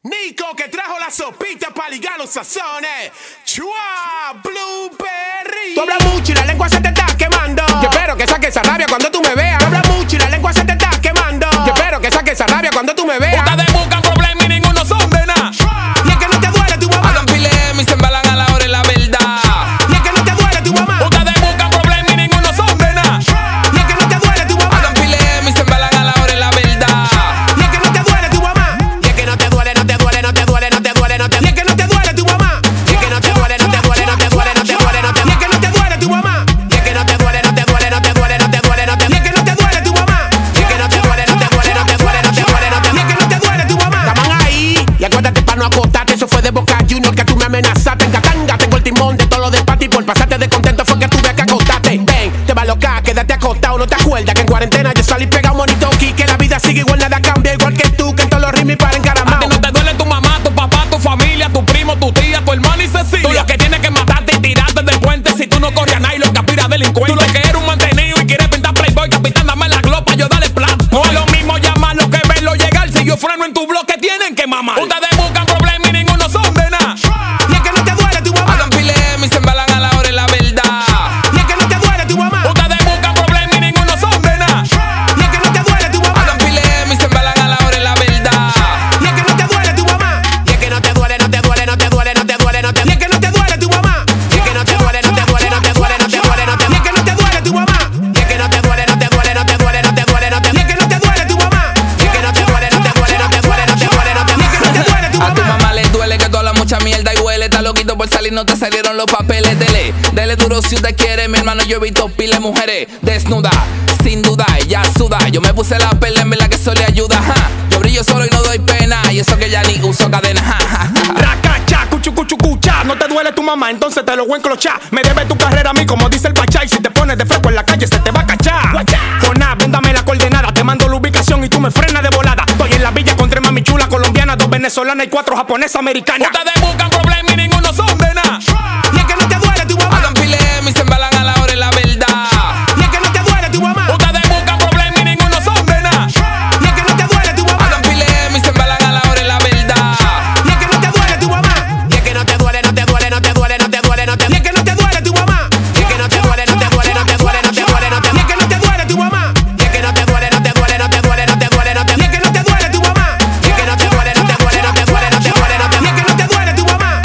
Nico que trajo la sopita para ligar los sazones. Chua, Blueberry. Tú hablas mucho y la lengua se te está quemando. Yo espero que saques esa rabia cuando tú me veas. Tú hablas mucho y la lengua se te está quemando. Yo espero que saques esa rabia cuando tú me veas. Ustedes buscan problemas y ninguno son de nada. Y es que no te duele tu mamá. Hagan pilem y se embalan a la hora de la verdad. Y es que no te duele tu mamá. Ustedes buscan problemas y ninguno son de nada. Y es que no te duele tu mamá. Hagan pilem y se embalan a la hora de la verdad. Y es que no te duele tu mamá. Y es que no te duele, no te duele, no te duele, no te duele, no te. Y es que no te duele tu mamá. Y es que no te duele, no te duele, no te duele, no te duele, no te. Y es que no te duele tu mamá. Y es que no te duele, no te duele, no te duele, no te duele, no te. Y es que no te duele tu mamá. Y es que no te duele, no te duele, no te duele, no te duele, no te. Y es que no te duele tu mamá. Estaban ahí y acuérdate para no acostarte. Eso fue de Boca Junior que tú me amenazaste. En Catanga tengo el timón de todo lo de Pati. Por pasarte de contento fue que tuve que acostarte. Ven, te va a locar, quédate acostado. No te acuerdas que en cuarentena yo salí pegado monito aquí. Que la vida sigue igual, nada cambia. Igual que tú, que en todos los ritmos para A ti encaramado. no te duele tu mamá, tu papá, tu familia, tu primo, tu tía, tu hermano y Cecilia. Tú lo que tienes que matarte y tirarte del puente. Si tú no corres a nadie, lo que aspira delincuente. Tú lo que eres un mantenido y quieres pintar playboy. Capitán, dame la glopa, yo dale plan. No es lo mismo llamarlo que verlo llegar. Si yo freno en tu bloque, tienen que mamar. Ustedes buscan problemas y ninguno son de nada. Y es que no te duele tu mamá. Hagan pilem y se embalan a la hora de la verdad. Y es que no te duele tu mamá. Ustedes buscan problemas y ninguno son de nada. Y es que no te duele tu mamá. Hagan pilem y se embalan a la hora de la verdad. Y es que no te duele tu mamá. Y es que no te duele, no te duele, no te duele, no te duele, no te. Y es que no te duele tu mamá. Y es que no te duele, no te duele, no te duele, no te duele, no te. Y es que no te duele tu mamá. Y es que no te duele, no te duele, no te duele, no te duele, no te. Y es que no te duele tu mamá. Y es que no te duele, no te duele, no te duele, no te duele, no te. Y es que no te duele tu A tu mamá. mamá le duele que tú hablas mucha mierda y huele. Está loquito por salir, no te salieron los papeles. Dele duro si usted quiere. Mi hermano, yo he visto pile mujeres desnudas. Sin duda, ella suda. Yo me puse la perla, en verdad que eso le ayuda. Ja. Yo brillo solo y no doy pena. Y eso que ya ni uso cadena. Ja, ja, ja. Racacha, cuchu, cuchu, cucha. No te duele tu mamá, entonces te lo voy a enclochar. Me debe tu carrera a mí, como dice el Pachá. Y si te pones de fresco en la calle, se te va a cachar. Con nada, véndame la coordenada. Te mando la ubicación y tú me frenas de volada. Estoy en la villa con 3 mami chula colombianas, 2 venezolanas y 4 japonesas americanas. Ustedes buscan problemas y ninguno son de nada. Y es que no te duele tu mamá. Hagan pilem y se embalan a la hora de la verdad. Y es que no te duele tu mamá. Ustedes buscan problemas y ninguno son de nada. Y es que no te duele tu mamá. Hagan pilem y se embalan a la hora de la verdad. Y es que no te duele tu mamá. Y es que no te duele, no te duele, no te duele, no te duele, no te. Y es que no te duele tu mamá. Y es que no te duele, no te duele, no te duele, no te duele, no te. Y es que no te duele tu mamá. Y es que no te duele, no te duele, no te duele, no te duele, no te. Y es que no te duele tu mamá. Y es que no te duele, no te duele, no te duele, no te duele, no te. Y es que no te duele tu mamá.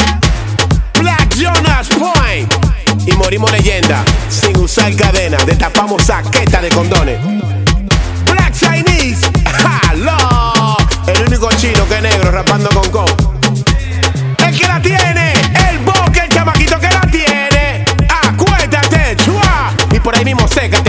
Black Jonas Point. Y morimos leyenda. Sin usar cadena, destapamos saqueta de condones. Black Chinese. ¡Halo! El único chino que es negro rapando con co. El que la tiene, el boque, el chamaquito que la tiene. Acuérdate, chua. Y por ahí mismo sécate.